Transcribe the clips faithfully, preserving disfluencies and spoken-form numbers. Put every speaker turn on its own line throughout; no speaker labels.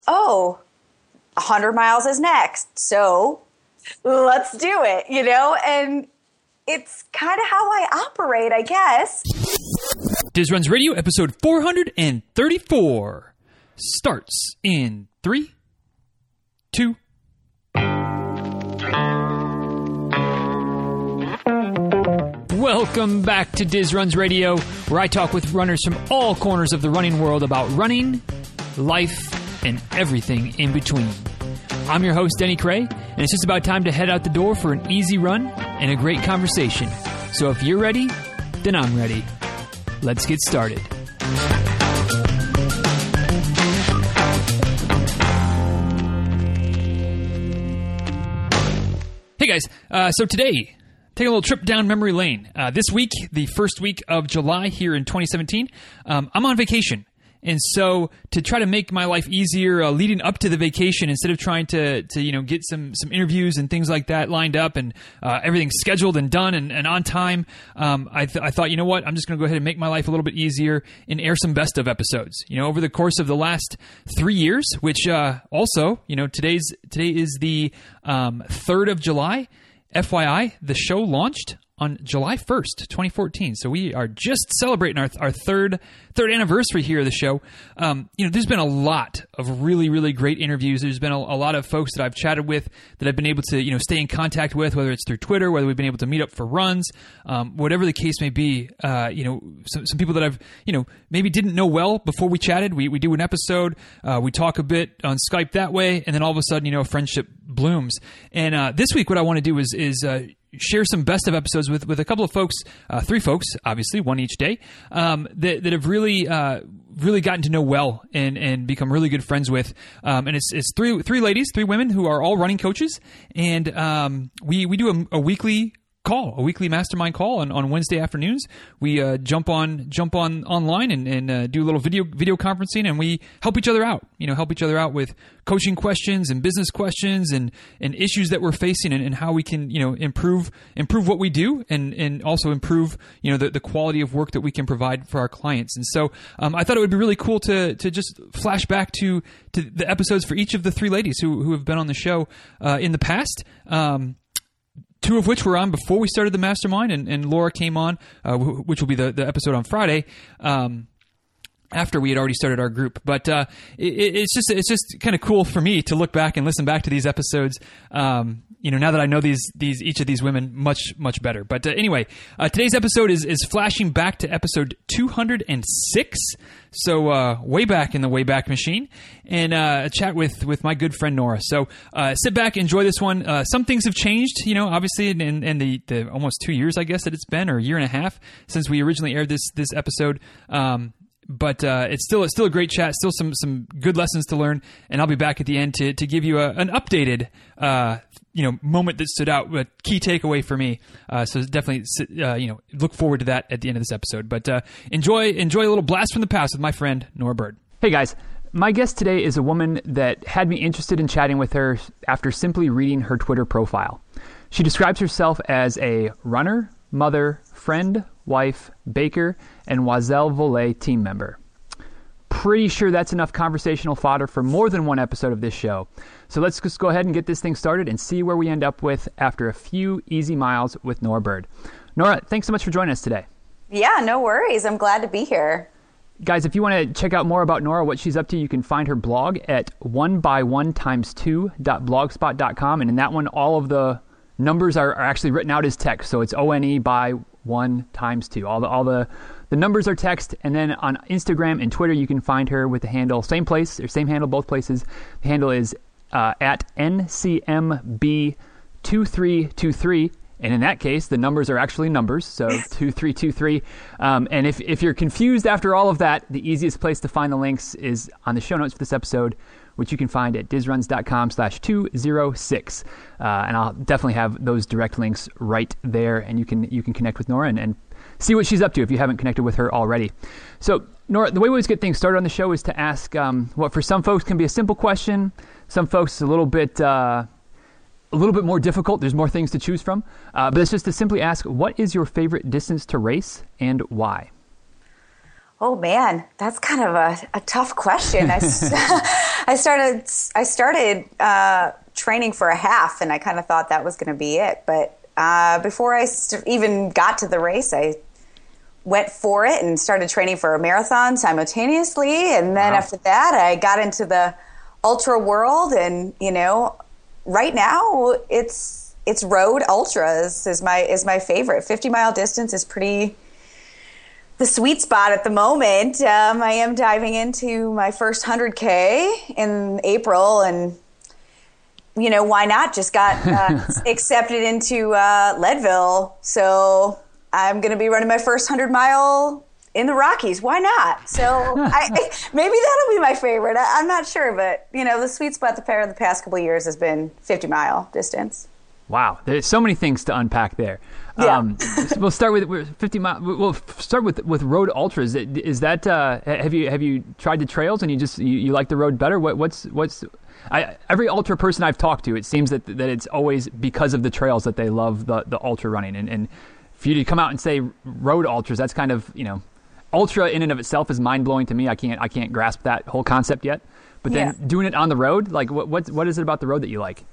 oh, one hundred miles is next. So let's do it, you know? And it's kind of how I operate, I guess.
Diz Runs Radio, episode four hundred thirty-four, starts in three, two. Welcome back to Diz Runs Radio, where I talk with runners from all corners of the running world about running, life, and everything in between. I'm your host, Denny Cray, and it's just about time to head out the door for an easy run and a great conversation. So if you're ready, then I'm ready. Let's get started. Hey guys, uh, so today, take a little trip down memory lane. Uh, this week, the first week of July here in twenty seventeen, um, I'm on vacation. And so to try to make my life easier uh, leading up to the vacation, instead of trying to, to you know, get some, some interviews and things like that lined up and uh, everything scheduled and done and, and on time, um, I, th- I thought, you know what, I'm just going to go ahead and make my life a little bit easier and air some best of episodes. You know, over the course of the last three years, which uh, also, you know, today's today is the um, third of July. F Y I, the show launched on July first, twenty fourteen. So we are just celebrating our our third third anniversary here of the show. Um, you know, there's been a lot of really, really great interviews. There's been a, a lot of folks that I've chatted with that I've been able to, you know, stay in contact with, whether it's through Twitter, whether we've been able to meet up for runs, um, whatever the case may be. Uh, you know, some, some people that I've, you know, maybe didn't know well before we chatted. We we do an episode, uh, we talk a bit on Skype that way, and then all of a sudden, you know, friendship blooms. And uh, this week, what I want to do is is uh, share some best of episodes with, with a couple of folks, uh, three folks, obviously, one each day, um, that, that have really, uh, really gotten to know well and, and become really good friends with. Um, and it's, it's three, three ladies, three women who are all running coaches. And, um, we, we do a, a weekly call, a weekly mastermind call on, on Wednesday afternoons. We, uh, jump on, jump on online and, and, uh, do a little video, video conferencing, and we help each other out, you know, help each other out with coaching questions and business questions and, and issues that we're facing, and, and how we can, you know, improve, improve what we do, and, and also improve, you know, the, the quality of work that we can provide for our clients. And so, um, I thought it would be really cool to, to just flash back to, to the episodes for each of the three ladies who, who have been on the show, uh, in the past. Um, Two of which were on before we started the mastermind, and, and Laura came on, uh, which will be the, the episode on Friday, um, after we had already started our group. But uh, it, it's just it's just kind of cool for me to look back and listen back to these episodes. Um, you know, now that I know these these each of these women much much better. But uh, anyway, uh, today's episode is is flashing back to episode two hundred six. So uh, way back in the Wayback Machine, and uh, a chat with, with my good friend Nora. So uh, sit back, enjoy this one. Uh, some things have changed, you know, obviously in, in, in the, the almost two years, I guess, that it's been, or a year and a half since we originally aired this this episode. Um, but uh, it's still it's still a great chat, still some some good lessons to learn, and I'll be back at the end to to give you a, an updated uh, you know moment that stood out, a key takeaway for me. Uh, so definitely uh, you know look forward to that at the end of this episode. But uh, enjoy enjoy a little blast from the past with my friend Nora Bird.
Hey guys, my guest today is a woman that had me interested in chatting with her after simply reading her Twitter profile. She describes herself as a runner, mother, friend, wife, baker, and Oiselle Volée team member. Pretty sure that's enough conversational fodder for more than one episode of this show. So let's just go ahead and get this thing started and see where we end up with after a few easy miles with Nora Bird. Nora, thanks so much for joining us today.
Yeah, no worries. I'm glad to be here.
Guys, if you want to check out more about Nora, what she's up to, you can find her blog at one by one times two dot blogspot dot com. And in that one, all of the numbers are, are actually written out as text. So it's O N E by one times two. All the all the, the numbers are text. And then on Instagram and Twitter, you can find her with the handle, same place, or same handle, both places. The handle is uh, at N C M B two three two three. And in that case, the numbers are actually numbers, so two three two three. Um, and if, if you're confused after all of that, the easiest place to find the links is on the show notes for this episode, which you can find at dizruns.com slash 206. Uh, and I'll definitely have those direct links right there, and you can you can connect with Nora and, and see what she's up to if you haven't connected with her already. So, Nora, the way we always get things started on the show is to ask um, what for some folks can be a simple question, some folks a little bit... Uh, a little bit more difficult. There's more things to choose from. Uh, but it's just to simply ask, what is your favorite distance to race and why?
Oh, man, that's kind of a, a tough question. I, I started I started uh, training for a half, and I kind of thought that was going to be it. But uh, before I st- even got to the race, I went for it and started training for a marathon simultaneously. And then wow. after that, I got into the ultra world, and you know, right now it's it's road ultras is my is my favorite. fifty mile distance is pretty the sweet spot at the moment. Um, I am diving into my first one hundred K in April, and you know, why not? Just got uh, accepted into uh, Leadville, so I'm going to be running my first one hundred mile in the Rockies. Why not? So I, maybe that'll be my favorite. I, I'm not sure, but you know, the sweet spot the pair of the past couple of years has been fifty mile distance.
Wow, there's so many things to unpack there.
Yeah.
Um, we'll start with fifty mile. We'll start with with road ultras. Is that uh, have you have you tried the trails and you just you, you like the road better? What, what's what's I, every ultra person I've talked to, it seems that that it's always because of the trails that they love the the ultra running. And, and for you to come out and say road ultras, that's kind of, you know, ultra in and of itself is mind blowing to me. I can't I can't grasp that whole concept yet. But then yeah. doing it on the road, like what what what is it about the road that you like?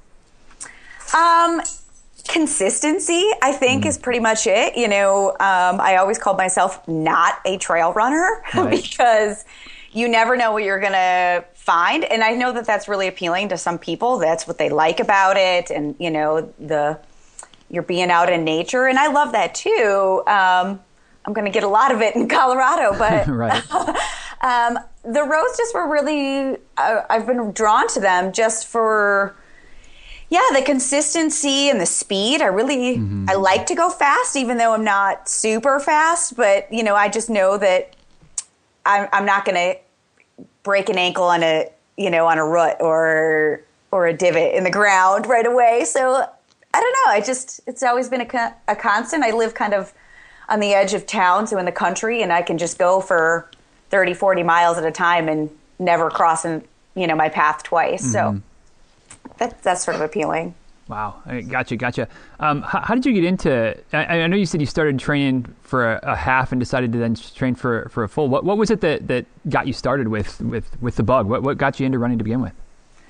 Um. Consistency, I think, mm. is pretty much it. You know, um, I always called myself not a trail runner right. because you never know what you're going to find. And I know that that's really appealing to some people. That's what they like about it. And, you know, the you're being out in nature. And I love that, too. Um, I'm going to get a lot of it in Colorado. But
right.
um, the roads just were really, uh, I've been drawn to them just for... Yeah, the consistency and the speed. I really, mm-hmm. I like to go fast, even though I'm not super fast. But, you know, I just know that I'm, I'm not going to break an ankle on a, you know, on a rut or or a divot in the ground right away. So, I don't know. I just, it's always been a, a constant. I live kind of on the edge of town, so in the country, and I can just go for thirty, forty miles at a time and never crossing, you know, my path twice. Mm-hmm. So. That, that's sort of appealing.
Wow. I gotcha, gotcha. Um, how, how did you get into, I, I know you said you started training for a, a half and decided to then train for, for a full. What what was it that, that got you started with, with, with the bug? What what got you into running to begin with?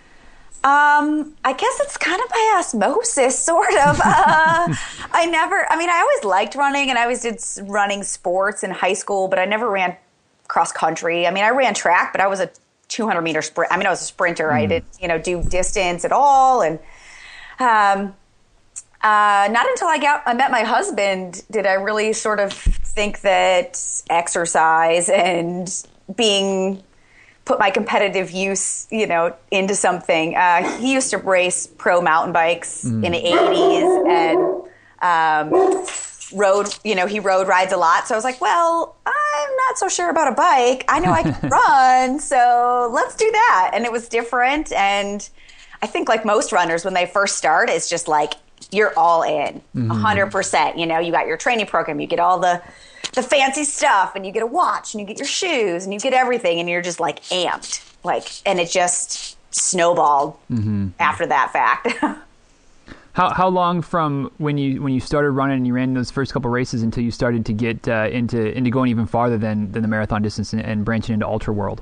Um, I guess it's kind of by osmosis, sort of. Uh, I never, I mean, I always liked running, and I always did running sports in high school, but I never ran cross country. I mean, I ran track, but I was a two hundred meter sprint. I mean, I was a sprinter. Mm. I didn't, you know, do distance at all. And um, uh, not until I got, I met my husband did I really sort of think that exercise and being, put my competitive use, you know, into something. Uh, he used to race pro mountain bikes mm. in the eighties and um, rode, you know, he road rides a lot. So I was like, well, I'm not so sure about a bike. I know I can run, so let's do that. And it was different. And I think like most runners, when they first start, it's just like, you're all in mm-hmm. one hundred percent. You know, you got your training program, you get all the, the fancy stuff, and you get a watch, and you get your shoes, and you get everything, and you're just like amped. Like, and it just snowballed mm-hmm. after that fact.
How how long from when you when you started running and you ran those first couple races until you started to get uh, into into going even farther than, than the marathon distance and, and branching into ultra world?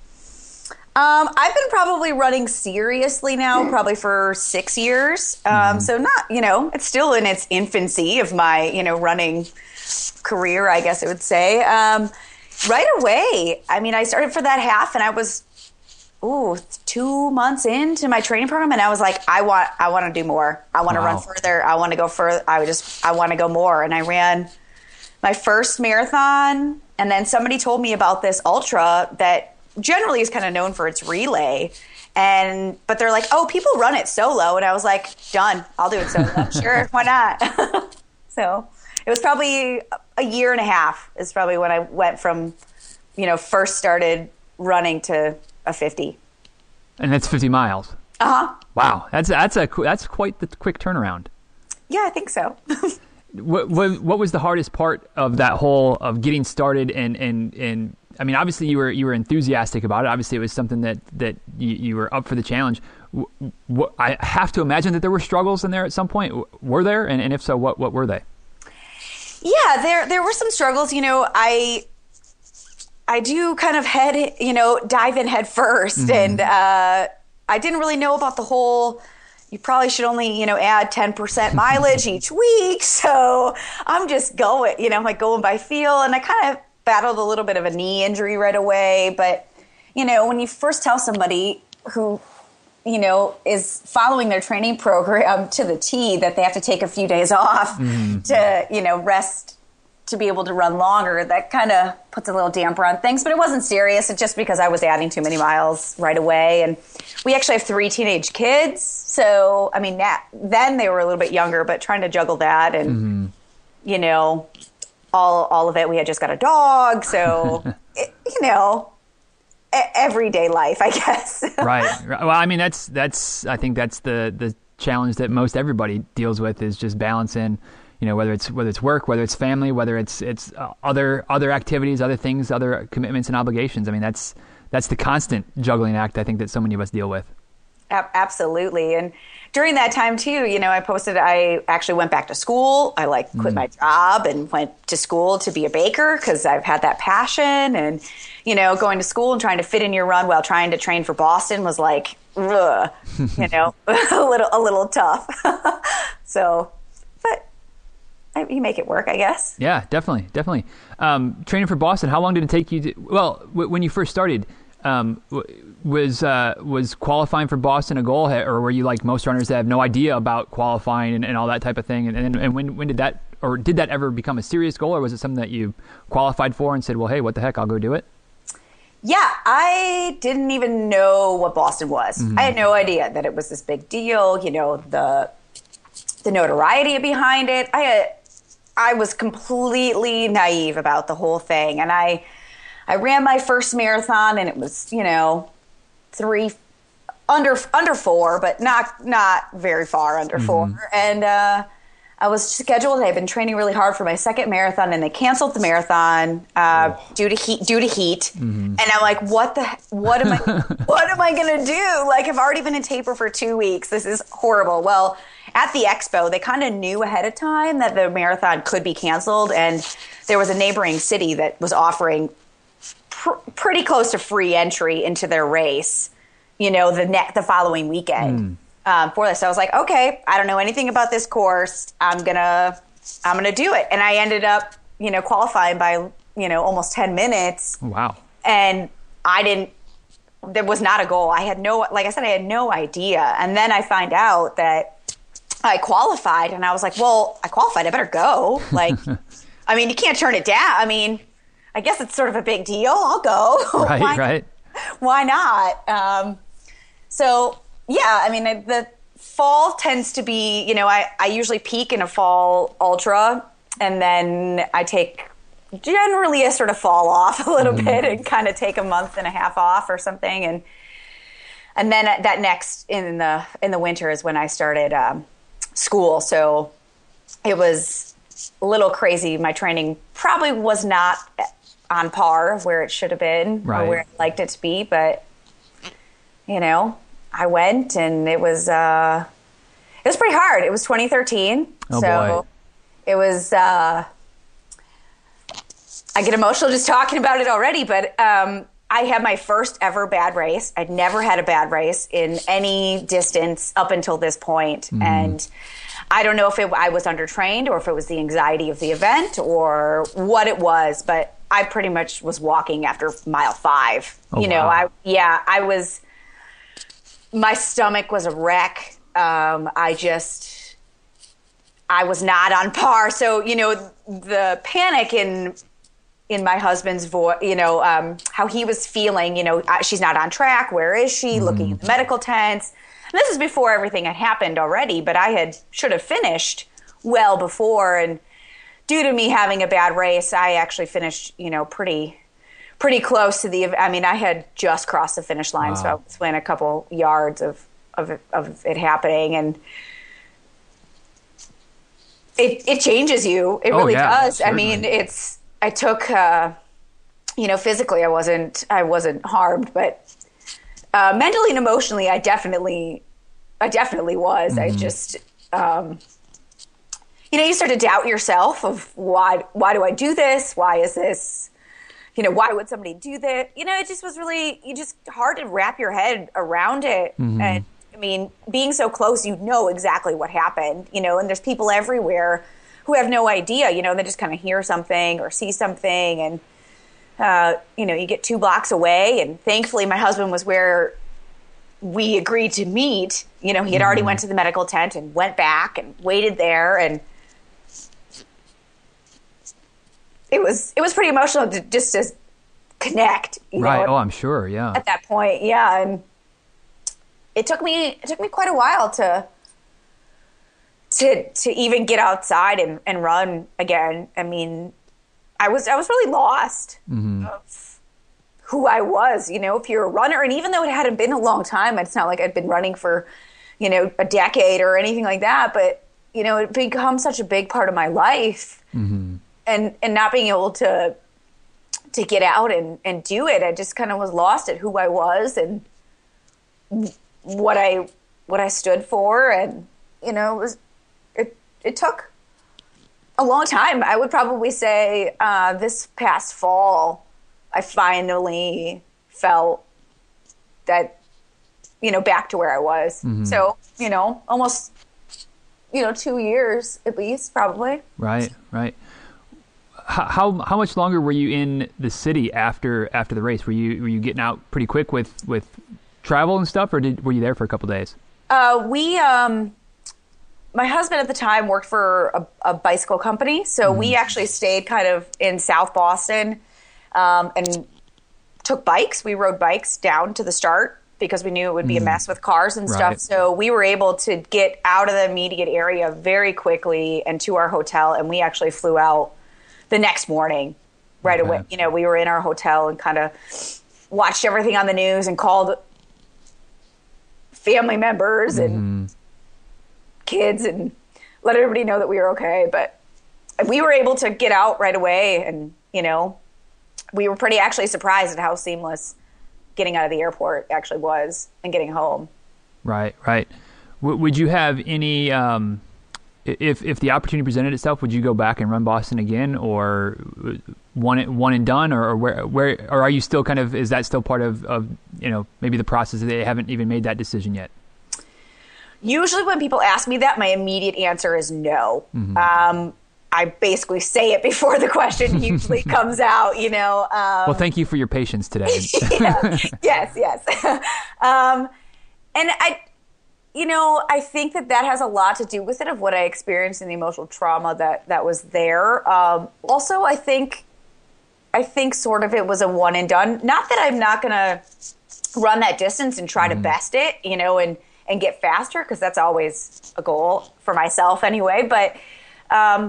Um, I've been probably running seriously now probably for six years. Um, mm-hmm. So not, you know, it's still in its infancy of my, you know, running career, I guess I would say. Um, right away, I mean, I started for that half, and I was ooh, two months into my training program, and I was like, I want, I want to do more. I want to wow. run further. I want to go further. I would just, I want to go more. And I ran my first marathon, and then somebody told me about this ultra that generally is kind of known for its relay. And, but they're like, oh, people run it solo. And I was like, done. I'll do it solo. Sure. Why not? So it was probably a year and a half is probably when I went from, you know, first started running to a fifty.
And that's fifty miles.
Uh-huh.
Wow. That's that's a that's quite the quick turnaround.
Yeah, I think so.
what, what what was the hardest part of that whole of getting started and and and I mean, obviously you were you were enthusiastic about it. Obviously it was something that that you, you were up for the challenge. What, I have to imagine that there were struggles in there at some point. Were there? And, and if so, what what were they?
Yeah, there there were some struggles. You know, I I do kind of head, you know, dive in head first. Mm-hmm. And uh, I didn't really know about the whole, you probably should only, you know, add ten percent mileage each week. So I'm just going, you know, I'm like going by feel. And I kind of battled a little bit of a knee injury right away. But, you know, when you first tell somebody who, you know, is following their training program to the T that they have to take a few days off mm-hmm. to, you know, rest to be able to run longer, that kind of puts a little damper on things. But it wasn't serious. It's just because I was adding too many miles right away. And we actually have three teenage kids. So, I mean, that, then they were a little bit younger, but trying to juggle that and, mm-hmm. you know, all all of it. We had just got a dog. So, it, you know, everyday life, I guess.
Right. Well, I mean, that's, that's, I think that's the, the challenge that most everybody deals with, is just balancing, you know, whether it's, whether it's work, whether it's family, whether it's, it's uh, other, other activities, other things, other commitments and obligations. I mean, that's, that's the constant juggling act, I think, that so many of us deal with.
Absolutely. And during that time too, you know, I posted, I actually went back to school. I like quit mm. my job and went to school to be a baker because I've had that passion. And, you know, going to school and trying to fit in your run while trying to train for Boston was like, ugh, you know, a little, a little tough. So, but I, you make it work, I guess.
Yeah, definitely. Definitely. Um, training for Boston, how long did it take you to, well, w- when you first started, um, w- was, uh, was qualifying for Boston a goal, or were you like most runners that have no idea about qualifying and, and all that type of thing? And, and, and when, when did that, or did that ever become a serious goal, or was it something that you qualified for and said, well, hey, what the heck, I'll go do it?
Yeah, I didn't even know what Boston was. Mm-hmm. I had no idea that it was this big deal, you know, the the notoriety behind it. I had, I was completely naive about the whole thing. And I I ran my first marathon, and it was, you know, three under under four, but not not very far under mm-hmm. four. And uh, I was scheduled. I had been training really hard for my second marathon, and they canceled the marathon uh, oh. due to heat. Due to heat, mm-hmm. and I'm like, "What the? What am I? What am I gonna do? Like, I've already been in taper for two weeks. This is horrible." Well, at the expo, they kind of knew ahead of time that the marathon could be canceled, and there was a neighboring city that was offering pr- pretty close to free entry into their race. You know, the ne- the following weekend. Mm. Um, for this. So I was like, okay, I don't know anything about this course. I'm gonna, I'm gonna do it. And I ended up, you know, qualifying by, you know, almost ten minutes.
Wow.
And I didn't, there was not a goal. I had no, like I said, I had no idea. And then I find out that I qualified, and I was like, well, I qualified, I better go. Like, I mean, you can't turn it down. I mean, I guess it's sort of a big deal. I'll go.
Right,
why,
right.
Why not? Um, so, yeah, I mean, the fall tends to be, you know, I, I usually peak in a fall ultra, and then I take generally a sort of fall off a little mm. bit and kind of take a month and a half off or something. And and then that next in the in the winter is when I started um, school. So it was a little crazy. My training probably was not on par where it should have been right. or where I liked it to be, but, you know, I went, and it was uh, it was pretty hard. It was twenty thirteen,
oh,
so
boy.
It was. Uh, I get emotional just talking about it already, but um, I had my first ever bad race. I'd never had a bad race in any distance up until this point, mm. and I don't know if it, I was undertrained or if it was the anxiety of the event or what it was, but I pretty much was walking after mile five.
Oh,
you know,
wow.
I yeah, I was. My stomach was a wreck. Um, I just, I was not on par. So, you know, the panic in in my husband's voice, you know, um, how he was feeling, you know, uh, she's not on track. Where is she? Mm. Looking at the medical tents. And this is before everything had happened already, but I had should have finished well before. And due to me having a bad race, I actually finished, you know, pretty pretty close to the, I mean, I had just crossed the finish line, wow. so I was within a couple yards of, of, of it happening. And it, it changes you. It
oh,
really
yeah,
does.
certainly.
I mean, it's, I took, uh, you know, physically I wasn't, I wasn't harmed, but uh, mentally and emotionally, I definitely, I definitely was. Mm-hmm. I just, um, you know, you start to doubt yourself of why, why do I do this? Why is this, you know, why would somebody do that? You know, it just was really, you just hard to wrap your head around it. Mm-hmm. And I mean, being so close, you know exactly what happened, you know, and there's people everywhere who have no idea, you know, they just kind of hear something or see something and, uh, you know, you get two blocks away. And thankfully my husband was where we agreed to meet. You know, he had mm-hmm. already went to the medical tent and went back and waited there. And it was, it was pretty emotional to just to connect. You
right.
know,
oh, I'm sure. Yeah.
At that point. Yeah. And it took me, it took me quite a while to, to, to even get outside and, and run again. I mean, I was, I was really lost mm-hmm. of who I was, you know, if you're a runner. And even though it hadn't been a long time, it's not like I'd been running for, you know, a decade or anything like that. But, you know, it become such a big part of my life mm-hmm. and, and not being able to, to get out and, and do it. I just kind of was lost at who I was and what I, what I stood for. And, you know, it was, it, it took a long time. I would probably say uh, this past fall, I finally felt that, you know, back to where I was. Mm-hmm. So, you know, almost, you know, two years at least, probably.
Right, right. How how much longer were you in the city after after the race? Were you were you getting out pretty quick with, with travel and stuff, or did were you there for a couple of days?
Uh, we um. My husband at the time worked for a, a bicycle company, so mm-hmm. we actually stayed kind of in South Boston um, and took bikes. We rode bikes down to the start because we knew it would be mm-hmm. a mess with cars and
right.
stuff. So we were able to get out of the immediate area very quickly and to our hotel, and we actually flew out the next morning right okay. away. You know, we were in our hotel and kind of watched everything on the news and called family members and mm-hmm. kids and let everybody know that we were okay. But we were able to get out right away. And, you know, we were pretty actually surprised at how seamless getting out of the airport actually was and getting home.
Right, right. W- would you have any, um, if if the opportunity presented itself, would you go back and run Boston again, or one one and done, or, or where where or are you still kind of, is that still part of, of you know, maybe the process that they haven't even made that decision yet?
Usually when people ask me that, my immediate answer is no. Mm-hmm. Um, I basically say it before the question usually comes out, you know. Um,
well, thank you for your patience today.
yeah, yes, yes. um, and I, you know, I think that that has a lot to do with it, of what I experienced and the emotional trauma that, that was there. Um, also, I think, I think sort of it was a one and done. Not that I'm not going to run that distance and try mm-hmm. to best it, you know, and, and get faster, because that's always a goal for myself anyway. But um,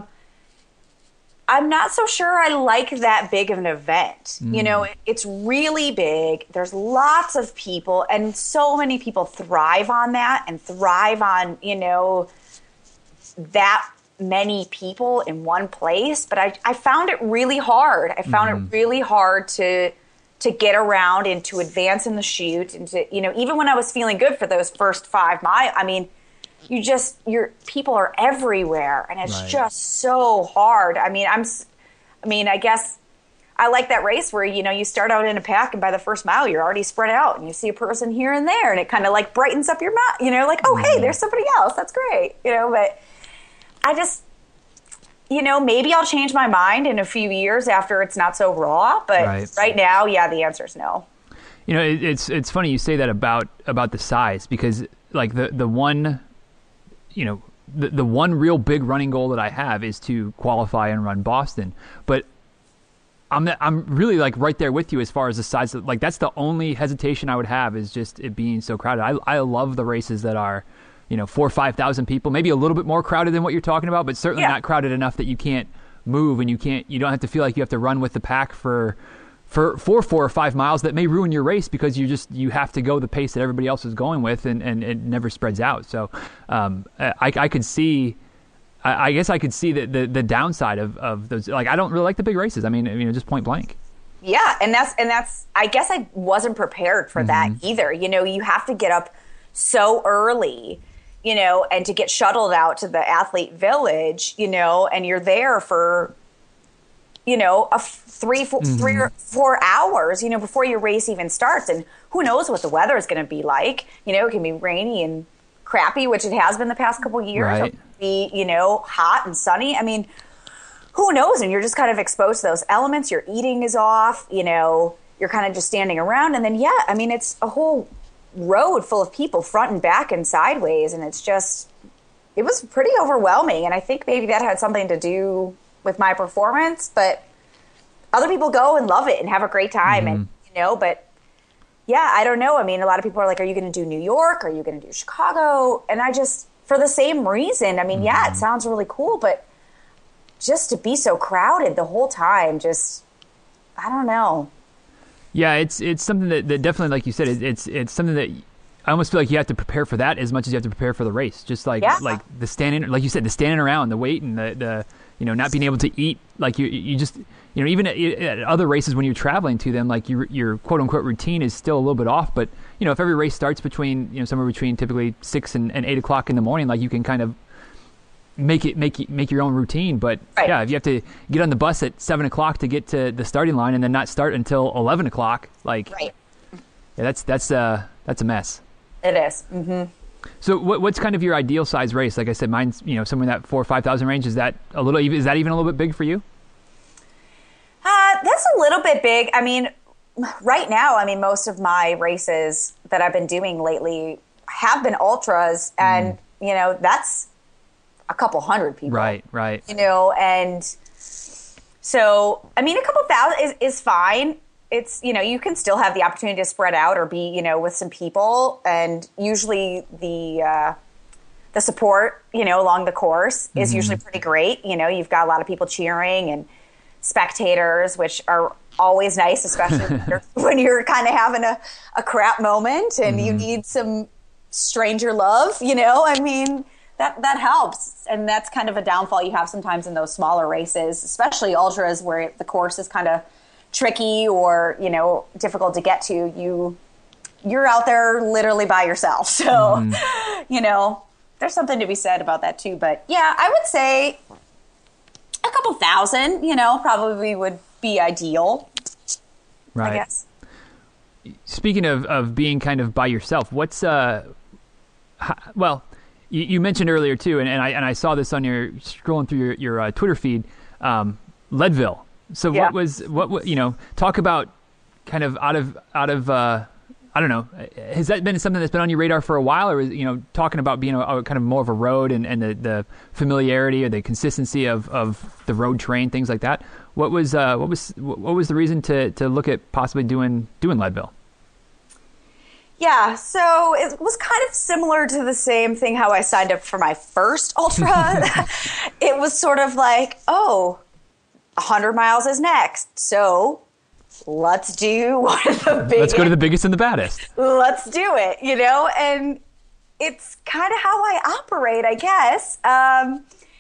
I'm not so sure I like that big of an event. Mm. You know, it, it's really big. There's lots of people, and so many people thrive on that and thrive on, you know, that many people in one place. But I, I found it really hard. I found mm. it really hard to to get around and to advance in the chute, and to, you know, even when I was feeling good for those first five miles, I mean, you just, your people are everywhere, and it's right. just so hard. I mean, I'm, I mean, I guess I like that race where, you know, you start out in a pack and by the first mile, you're already spread out and you see a person here and there, and it kind of like brightens up your mind, you know, like, oh, hey, there's somebody else. That's great. You know, but I just, you know, maybe I'll change my mind in a few years after it's not so raw, but right, right now, yeah, the answer is no.
You know, it, it's it's funny you say that about about the size, because like the the one, you know, the the one real big running goal that I have is to qualify and run Boston, but I'm I'm really like right there with you as far as the size of, like, that's the only hesitation I would have, is just it being so crowded. I I love the races that are, you know, four or five thousand people, maybe a little bit more crowded than what you're talking about, but certainly yeah. not crowded enough that you can't move, and you can't, you don't have to feel like you have to run with the pack for, for, for four or five miles that may ruin your race, because you just, you have to go the pace that everybody else is going with, and, and it never spreads out. So, um, I, I could see, I, I guess I could see the, the, the downside of, of those. Like, I don't really like the big races. I mean, you know, just point blank.
Yeah. And that's, and that's, I guess I wasn't prepared for mm-hmm. that either. You know, you have to get up so early, you know, and to get shuttled out to the athlete village, you know, and you're there for you know, a f- three, four, mm-hmm. three or four hours, you know, before your race even starts. And who knows what the weather is going to be like. You know, it can be rainy and crappy, which it has been the past couple of years.
Right.
It can be, you know, hot and sunny. I mean, who knows? And you're just kind of exposed to those elements. Your eating is off, you know, you're kind of just standing around. And then, yeah, I mean, it's a whole road full of people front and back and sideways. And it's just, it was pretty overwhelming. And I think maybe that had something to do with my performance. But other people go and love it and have a great time. Mm-hmm. And, you know, but yeah, I don't know. I mean, a lot of people are like, are you going to do New York? Are you going to do Chicago? And I just, for the same reason, I mean, mm-hmm. yeah, it sounds really cool, but just to be so crowded the whole time, just, I don't know.
Yeah, it's it's something that, that definitely, like you said, it, it's it's something that I almost feel like you have to prepare for that as much as you have to prepare for the race. Just like
yeah.
like the standing, like you said, the standing around, the wait, and the, the you know not being able to eat. Like you you just you know even at, at other races when you're traveling to them, like your your quote unquote routine is still a little bit off. But you know if every race starts between you know somewhere between typically six and, and eight o'clock in the morning, like you can kind of make it make make your own routine. But
right.
yeah, if you have to get on the bus at seven o'clock to get to the starting line and then not start until eleven o'clock, like
right.
yeah, that's that's uh that's a mess.
It is. Mm-hmm.
So what what's kind of your ideal size race? Like I said, mine's you know somewhere in that four or five thousand range. Is that a little is that even a little bit big for you?
Uh, that's a little bit big. I mean, right now, I mean, most of my races that I've been doing lately have been ultras, and mm. you know that's a couple hundred people.
Right, right.
You know, and so, I mean, a couple thousand is, is fine. It's, you know, you can still have the opportunity to spread out or be, you know, with some people. And usually the, uh, the support, you know, along the course is mm-hmm. usually pretty great. You know, you've got a lot of people cheering and spectators, which are always nice, especially when you're, when you're kind of having a, a crap moment and mm-hmm. you need some stranger love, you know, I mean, That that helps, and that's kind of a downfall you have sometimes in those smaller races, especially ultras where the course is kind of tricky or you know difficult to get to. You you're out there literally by yourself, so mm. you know there's something to be said about that too. But yeah, I would say a couple thousand, you know, probably would be ideal.
Right.
I guess.
Speaking of of being kind of by yourself, what's uh, how, well. You, you mentioned earlier too, and, and I and I saw this on your scrolling through your your uh, Twitter feed, um, Leadville. So
yeah.
what was what, what you know? Talk about kind of out of out of uh, I don't know. Has that been something that's been on your radar for a while, or is you know talking about being a, a kind of more of a road and, and the, the familiarity or the consistency of, of the road terrain, things like that? What was uh, what was what was the reason to to look at possibly doing doing Leadville?
Yeah, so it was kind of similar to the same thing how I signed up for my first ultra. It was sort of like, oh, one hundred miles is next. So let's do one of the biggest.
Let's go to the biggest and the baddest.
Let's do it, you know? And it's kind of how I operate, I guess. Um,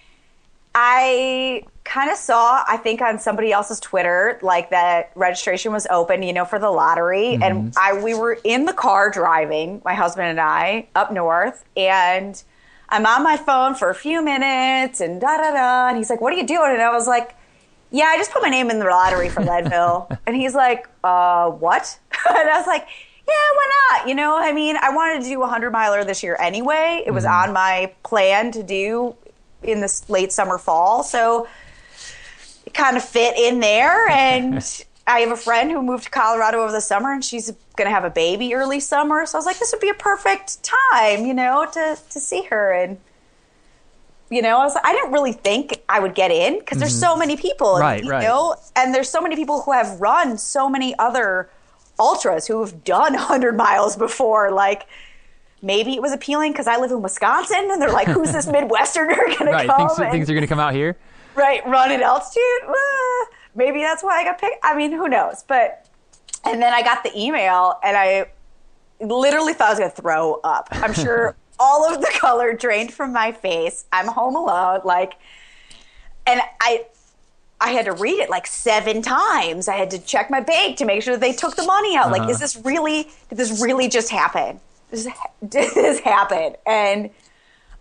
I kind of saw, I think on somebody else's Twitter, like that registration was open, you know, for the lottery. Mm-hmm. And I, we were in the car driving, my husband and I, up north. And I'm on my phone for a few minutes and da da da. And he's like, what are you doing? And I was like, yeah, I just put my name in the lottery for Leadville. And he's like, uh, what? And I was like, yeah, why not? You know, I mean, I wanted to do a hundred miler this year anyway. It was mm-hmm. on my plan to do in this late summer fall. So it kind of fit in there. And I have a friend who moved to Colorado over the summer and she's going to have a baby early summer. So I was like, this would be a perfect time, you know, to, to see her. And, you know, I was I didn't really think I would get in because there's mm-hmm. so many people,
right,
and, you
right.
know, and there's so many people who have run so many other ultras who have done one hundred miles before. Like, maybe it was appealing because I live in Wisconsin and they're like, who's this Midwesterner going to
right,
come?
Things,
and,
things are going to come out here.
Right, run at altitude? Uh, maybe that's why I got picked. I mean, who knows? But, and then I got the email and I literally thought I was going to throw up. I'm sure all of the color drained from my face. I'm home alone. Like, and I, I had to read it like seven times. I had to check my bank to make sure that they took the money out. Uh-huh. Like, is this really, did this really just happen? Did this happen? And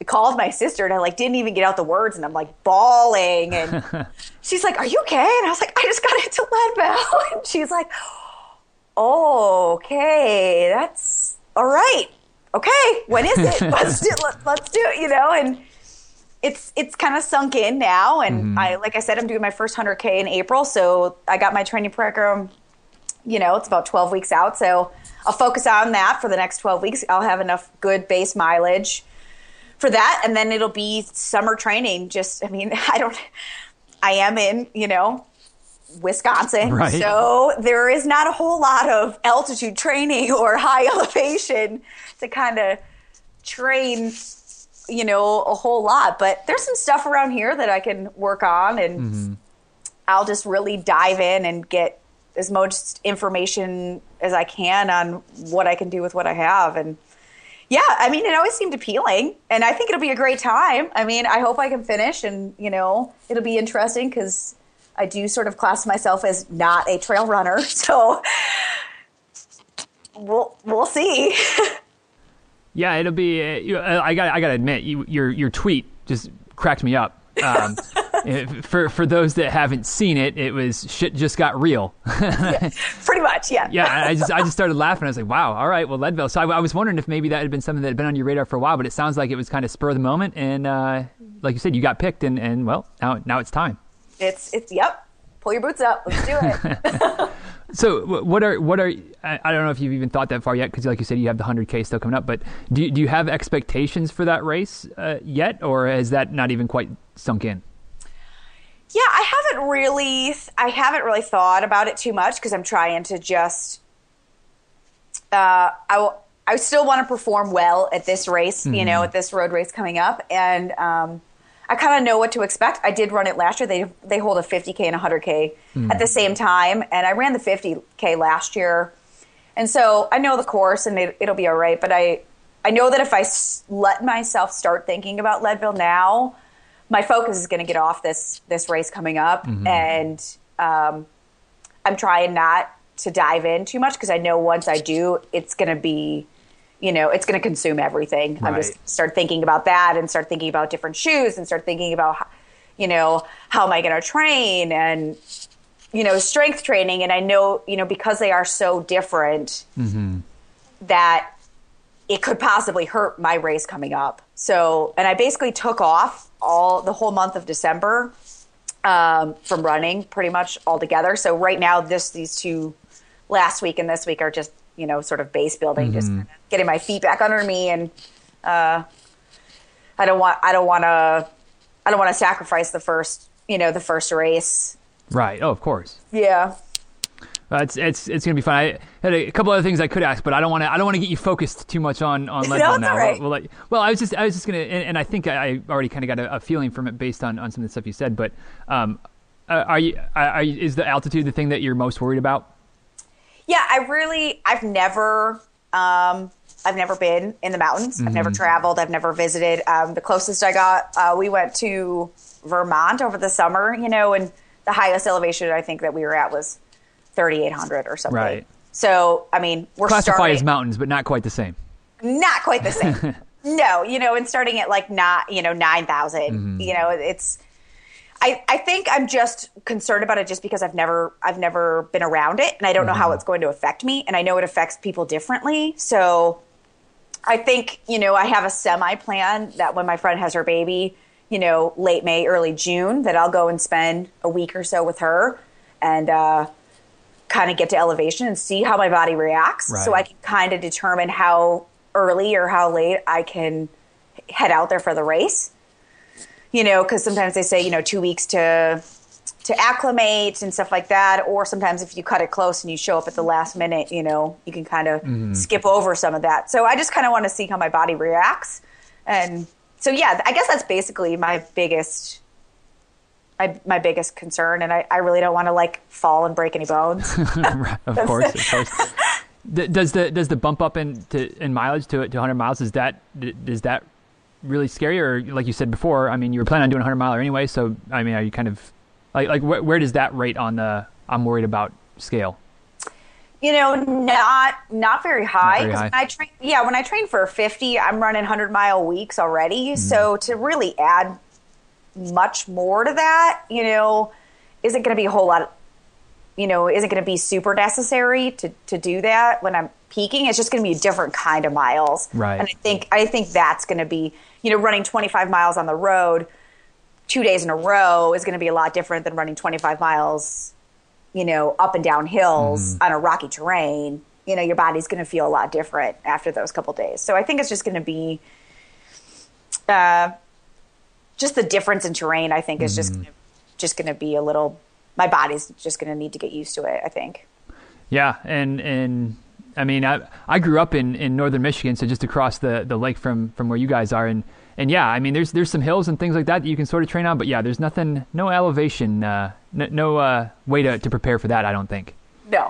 called my sister and I like didn't even get out the words and I'm like bawling and she's like, "Are you okay?" And I was like, "I just got into Leadville." And she's like, "Oh, okay, that's all right. Okay, when is it? Let's do let, let's do it." You know, and it's it's kind of sunk in now. And mm-hmm. I like I said, I'm doing my first one hundred K in April, so I got my training program. You know, it's about twelve weeks out, so I'll focus on that for the next twelve weeks. I'll have enough good base mileage for that, and then it'll be summer training. Just, I mean, I don't, I am in, you know, Wisconsin, right. So there is not a whole lot of altitude training or high elevation to kind of train, you know, a whole lot. But there's some stuff around here that I can work on, and mm-hmm. I'll just really dive in and get as much information as I can on what I can do with what I have. And yeah, I mean, it always seemed appealing, and I think it'll be a great time. I mean, I hope I can finish, and, you know, it'll be interesting because I do sort of class myself as not a trail runner. So we'll, we'll see.
Yeah, it'll be, uh, you, uh, I got I got to admit, you, your, your tweet just cracked me up. Um, for for those that haven't seen it, it was shit just got real.
Yeah, pretty much, yeah.
Yeah, I just I just started laughing. I was like, wow, all right, well, Leadville. So I, I was wondering if maybe that had been something that had been on your radar for a while, but it sounds like it was kind of spur of the moment, and uh, like you said, you got picked, and, and well, now now it's time.
It's it's yep. Pull your boots up. Let's do it.
So what are what are I, I don't know if you've even thought that far yet, because like you said, you have the one hundred K still coming up. But do you, do you have expectations for that race uh, yet, or has that not even quite sunk in?
Yeah, I haven't really I haven't really thought about it too much because I'm trying to just uh, I I still want to perform well at this race, mm-hmm. you know, at this road race coming up, and um, I kind of know what to expect. I did run it last year. They they hold a fifty K and one hundred K mm. at the same time, and I ran the fifty K last year, and so I know the course, and it, it'll be all right. But I I know that if I s- let myself start thinking about Leadville now, my focus is going to get off this this race coming up, mm-hmm. and um, I'm trying not to dive in too much because I know once I do, it's going to be, you know, it's going to consume everything. Right. I'm just start thinking about that and start thinking about different shoes and start thinking about, you know, how am I going to train and, you know, strength training. And I know, you know, because they are so different, mm-hmm. that it could possibly hurt my race coming up. So, and I basically took off all the whole month of December um, from running pretty much altogether. So right now, this these two last week and this week are just, you know, sort of base building, mm-hmm. just kind of getting my feet back under me. And uh, I don't want, I don't want to, I don't want to sacrifice the first, you know, the first race.
Right. Oh, of course.
Yeah.
Uh, it's it's it's gonna be fun. I had a couple other things I could ask, but I don't want to. I don't want to get you focused too much on on Leadville
no,
now.
Right.
We'll, we'll let, well, I was just I was just gonna, and, and I think I already kind of got a, a feeling from it based on, on some of the stuff you said. But um, are you are you, is the altitude the thing that you're most worried about?
Yeah, I really I've never um, I've never been in the mountains. Mm-hmm. I've never traveled. I've never visited. Um, the closest I got, uh, we went to Vermont over the summer. You know, and the highest elevation I think that we were at was thirty-eight hundred or something.
Right.
So, I mean, we're
classify
starting,
as mountains, but not quite the same.
Not quite the same. No, you know, and starting at like not, you know, nine thousand, mm-hmm. you know, it's, I, I think I'm just concerned about it just because I've never, I've never been around it and I don't mm-hmm. know how it's going to affect me. And I know it affects people differently. So I think, you know, I have a semi plan that when my friend has her baby, you know, late May, early June, that I'll go and spend a week or so with her and, uh, kind of get to elevation and see how my body reacts. Right. So I can kind of determine how early or how late I can head out there for the race. You know, because sometimes they say, you know, two weeks to to acclimate and stuff like that. Or sometimes if you cut it close and you show up at the last minute, you know, you can kind of mm-hmm. skip over some of that. So I just kind of want to see how my body reacts. And so, yeah, I guess that's basically my biggest My, my biggest concern, and I, I really don't want to like fall and break any bones.
Right, of course, of course. Does the does the bump up in to, in mileage to to one hundred miles, is that does that really scare you, or like you said before? I mean, you were planning on doing a hundred miler anyway, so I mean, are you kind of like like wh- where does that rate on the I'm worried about scale?
You know, not not very high.
Not very
'cause
high.
When I train, yeah, when I train for fifty, I'm running one hundred mile weeks already.
Mm-hmm.
So to really add much more to that, you know, isn't going to be a whole lot. Of, you know, isn't going to be super necessary to to do that when I'm peaking. It's just going to be a different kind of miles.
Right.
And I think I think that's going to be, you know, running twenty-five miles on the road two days in a row is going to be a lot different than running twenty-five miles, you know, up and down hills
Mm-hmm.
on a rocky terrain. You know, your body's going to feel a lot different after those couple days. So I think it's just going to be, uh, just the difference in terrain. I think is just gonna, just going to be a little. My body's just going to need to get used to it, I think.
Yeah, and and I mean, I I grew up in, in northern Michigan, so just across the, the lake from, from where you guys are, and, and yeah, I mean, there's there's some hills and things like that that you can sort of train on, but yeah, there's nothing, no elevation, uh, no, no uh, way to, to prepare for that, I don't think.
No.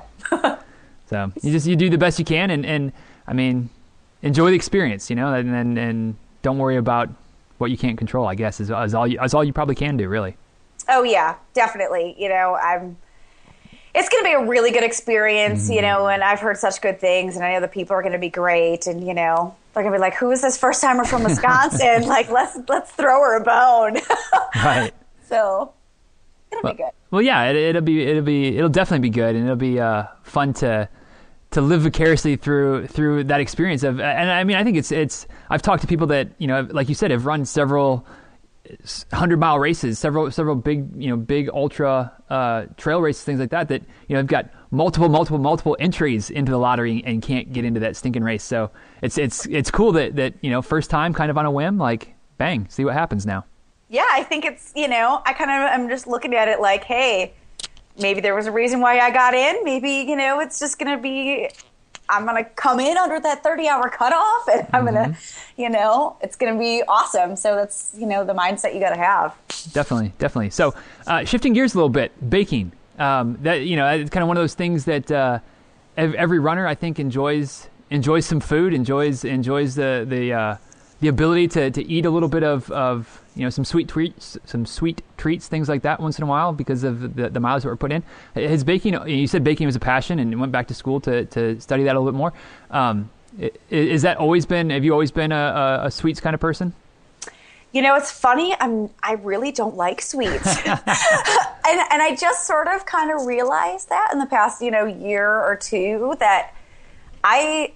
So you just you do the best you can, and, and I mean, enjoy the experience, you know, and and, and don't worry about what you can't control. I guess is, is all you, is all you probably can do, really.
Oh yeah, definitely. You know, I'm. It's going to be a really good experience, you know, and I've heard such good things, and I know the people are going to be great, and you know, they're going to be like, "Who is this first timer from Wisconsin? Like, let's let's throw her a bone."
Right.
So it'll
Well,
be good.
well, yeah, it, it'll be it'll be it'll definitely be good, and it'll be uh, fun to to live vicariously through through that experience of. And I mean, I think it's it's. I've talked to people that, you know, like you said, have run several hundred mile races, several several big you know big ultra uh, trail races, things like that. That you know have got multiple multiple multiple entries into the lottery and can't get into that stinking race. So it's it's it's cool that that you know first time kind of on a whim, like bang, see what happens now.
Yeah, I think it's, you know, I kind of am just looking at it like, hey, maybe there was a reason why I got in. Maybe, you know, it's just going to be, I'm going to come in under that thirty hour cutoff, and I'm
Mm-hmm.
going to, you know, it's going to be awesome. So that's, you know, the mindset you got to have.
Definitely, definitely. So, uh, shifting gears a little bit, baking. Um, that you know, it's kind of one of those things that uh, ev- every runner, I think, enjoys enjoys some food, enjoys enjoys the the uh, the ability to, to eat a little bit of, of you know some sweet treats, some sweet treats, things like that once in a while because of the, the miles that were put in. Has baking? You said baking was a passion, and you went back to school to, to study that a little bit more. Um, i- is that always been? Have you always been a, a, a sweets kind of person?
You know, it's funny. I'm, I really don't like sweets. and, and I just sort of kind of realized that in the past, you know, year or two that I,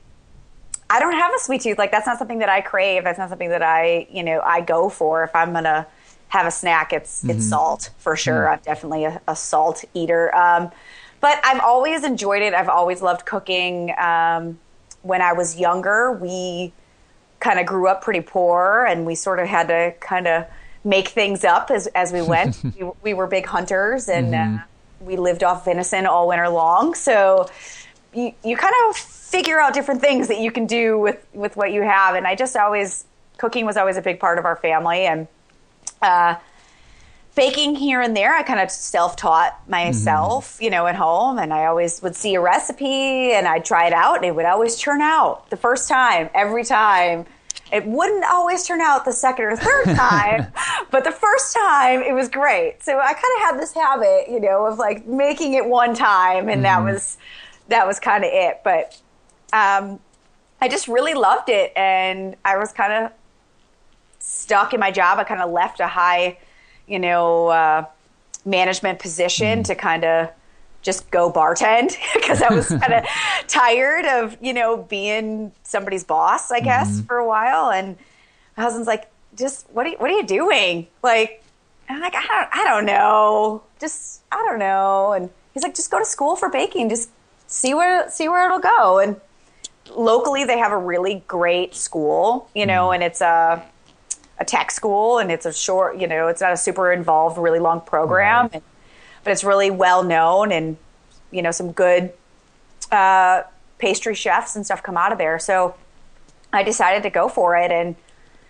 I don't have a sweet tooth. Like, that's not something that I crave. That's not something that I, you know, I go for. If I'm going to have a snack, it's, it's salt for sure.
Mm.
I'm definitely a, a salt eater. Um, but I've always enjoyed it. I've always loved cooking. Um, when I was younger, we kind of grew up pretty poor, and we sort of had to kind of make things up as as we went. we, we were big hunters, and uh, we lived off venison all winter long. So you you kind of figure out different things that you can do with with what you have. And I just always cooking was always a big part of our family, and uh, baking here and there. I kind of self-taught myself, mm-hmm. you know, at home, and I always would see a recipe and I'd try it out, and it would always turn out the first time, every time. It wouldn't always turn out the second or third time, but the first time it was great. So I kind of had this habit, you know, of like making it one time, and mm-hmm. that was that was kind of it. But um, I just really loved it, and I was kind of stuck in my job. I kind of left a high, you know, uh, management position mm. to kind of just go bartend because I was kind of tired of, you know, being somebody's boss, I guess, mm-hmm. for a while. And my husband's like, just, what are you, what are you doing? Like, and I'm like, I don't, I don't know. Just, I don't know. And he's like, just go to school for baking. Just see where, see where it'll go. And locally they have a really great school, you know, mm. and it's a, a tech school, and it's a short, you know, it's not a super involved, really long program, right. and, but it's really well known, and, you know, some good uh, pastry chefs and stuff come out of there. So I decided to go for it, and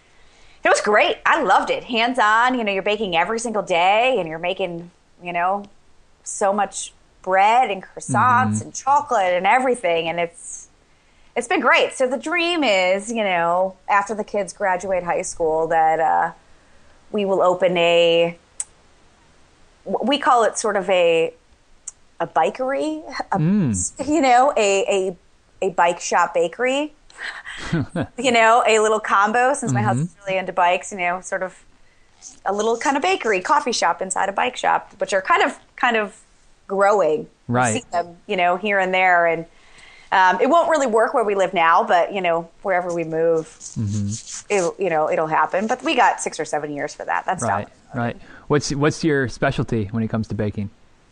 it was great. I loved it. Hands on, you know, you're baking every single day, and you're making, you know, so much bread and croissants mm-hmm. and chocolate and everything. And it's, It's been great. So the dream is, you know, after the kids graduate high school, that uh, we will open a, we call it sort of a a bikery, a, mm. you know, a, a a bike shop bakery, you know, a little combo since my mm-hmm. husband's really into bikes, you know, sort of a little kind of bakery, coffee shop inside a bike shop, which are kind of kind of growing.
Right.
You see them, you know, here and there. And um, it won't really work where we live now, but, you know, wherever we move, mm-hmm. it, you know, it'll happen. But we got six or seven years for that. That's
right.
Not
right. What's what's your specialty when it comes to baking?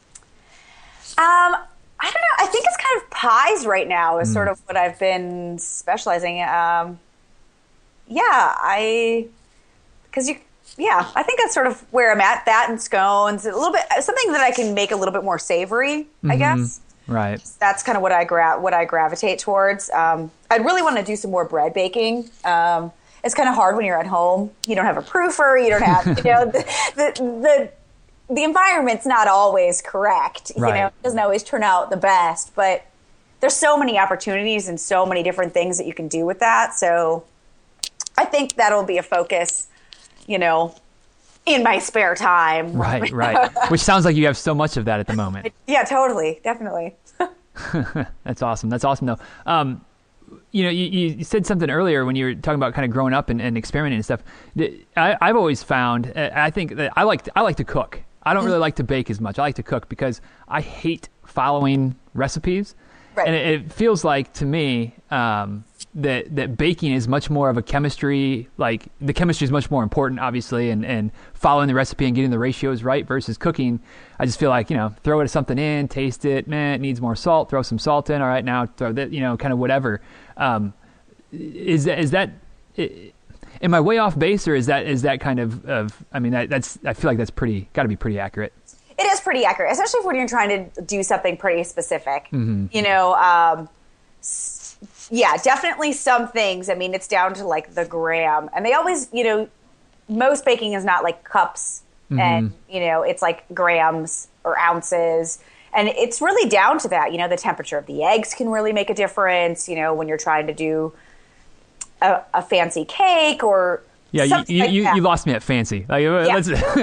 Um, I don't know. I think it's kind of pies right now is mm. sort of what I've been specializing. Um, yeah, I, because you, yeah, I think that's sort of where I'm at. That and scones, a little bit, something that I can make a little bit more savory, mm-hmm. I guess.
Right.
That's kind of what I gra- what I gravitate towards. Um, I'd really want to do some more bread baking. Um, it's kind of hard when you're at home. You don't have a proofer. You don't have, you know, the, the, the the environment's not always correct. You
right.
know, it doesn't always turn out the best, but there's so many opportunities and so many different things that you can do with that. So I think that'll be a focus, you know, in my spare time.
Right, right. Which sounds like you have so much of that at the moment.
Yeah, totally. Definitely.
That's awesome. That's awesome though. Um, you know, you, you said something earlier when you were talking about kind of growing up and, and experimenting and stuff. I, I've always found, I think that I like, I like to cook. I don't really like to bake as much. I like to cook because I hate following recipes. Right. And it, it feels like to me um, that that baking is much more of a chemistry, like the chemistry is much more important, obviously, and, and following the recipe and getting the ratios right versus cooking. I just feel like, you know, throw it something in, taste it, man, it needs more salt, throw some salt in. All right, now throw that, you know, kind of whatever. Um, is that, is that, it, am I way off base, or is that is that kind of, of I mean, that, that's I feel like that's pretty got to be pretty accurate.
It is pretty accurate, especially when you're trying to do something pretty specific. Mm-hmm. You know, um, yeah, definitely some things. I mean, it's down to like the gram, and they always, you know, most baking is not like cups, mm-hmm. and you know, it's like grams or ounces, and it's really down to that. You know, the temperature of the eggs can really make a difference. You know, when you're trying to do A, a fancy cake or
yeah, you you, like you, you lost me at fancy. Like,
yeah.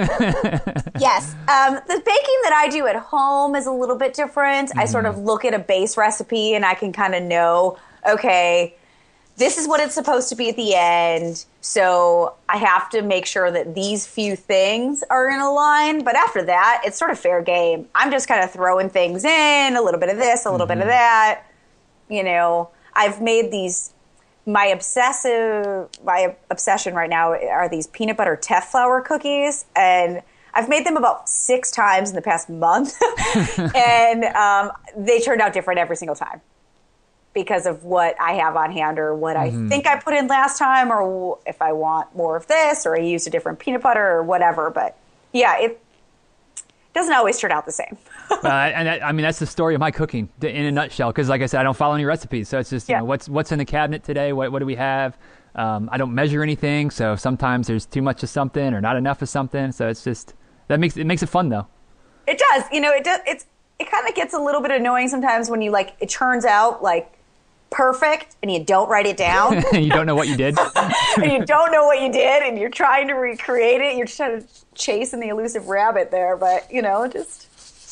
Yes, um, the baking that I do at home is a little bit different. Mm-hmm. I sort of look at a base recipe and I can kind of know, okay, this is what it's supposed to be at the end. So I have to make sure that these few things are in a line. But after that, it's sort of fair game. I'm just kind of throwing things in, a little bit of this, a little mm-hmm. bit of that. You know, I've made these. My obsessive, my obsession right now are these peanut butter teff flour cookies, and I've made them about six times in the past month, and um, they turned out different every single time because of what I have on hand or what mm-hmm. I think I put in last time, or if I want more of this, or I used a different peanut butter or whatever. But yeah, it doesn't always turn out the same.
uh, and that, I mean, that's the story of my cooking in a nutshell. Because, like I said, I don't follow any recipes, so it's just you
yeah.
know what's what's in the cabinet today. What what do we have? Um, I don't measure anything, so sometimes there's too much of something or not enough of something. So it's just that makes it makes it fun though.
It does, you know. It does. It's it kind of gets a little bit annoying sometimes when you like it turns out like perfect and you don't write it down.
You don't know what you did.
And you don't know what you did, and you're trying to recreate it. You're just trying to chasing the elusive rabbit there, but you know, just.